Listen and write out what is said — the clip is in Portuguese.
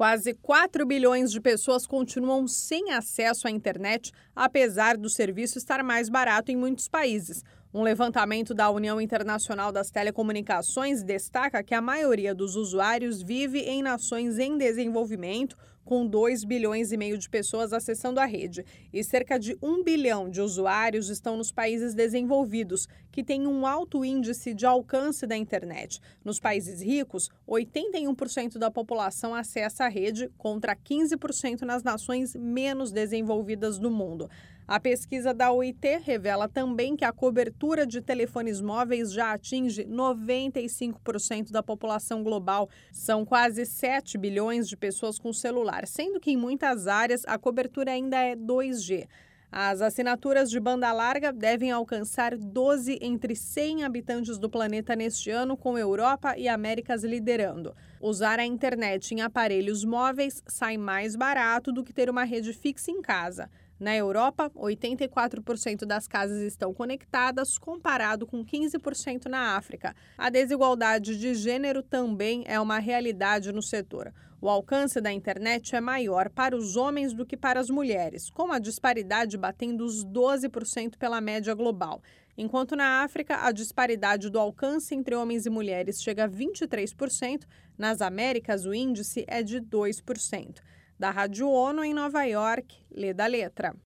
Quase 4 bilhões de pessoas continuam sem acesso à internet, apesar do serviço estar mais barato em muitos países. Um levantamento da União Internacional das Telecomunicações destaca que a maioria dos usuários vive em nações em desenvolvimento, com 2,5 bilhões de pessoas acessando a rede, e cerca de 1 bilhão de usuários estão nos países desenvolvidos, que têm um alto índice de alcance da internet. Nos países ricos, 81% da população acessa a rede, contra 15% nas nações menos desenvolvidas do mundo. A pesquisa da OIT revela também que a cobertura de telefones móveis já atinge 95% da população global. São quase 7 bilhões de pessoas com celular, sendo que em muitas áreas a cobertura ainda é 2G. As assinaturas de banda larga devem alcançar 12 entre 100 habitantes do planeta neste ano, com Europa e Américas liderando. Usar a internet em aparelhos móveis sai mais barato do que ter uma rede fixa em casa. Na Europa, 84% das casas estão conectadas, comparado com 15% na África. A desigualdade de gênero também é uma realidade no setor. O alcance da internet é maior para os homens do que para as mulheres, com a disparidade batendo os 12% pela média global. Enquanto na África, a disparidade do alcance entre homens e mulheres chega a 23%, nas Américas o índice é de 2%. Da Rádio ONU em Nova York, Leda Letra.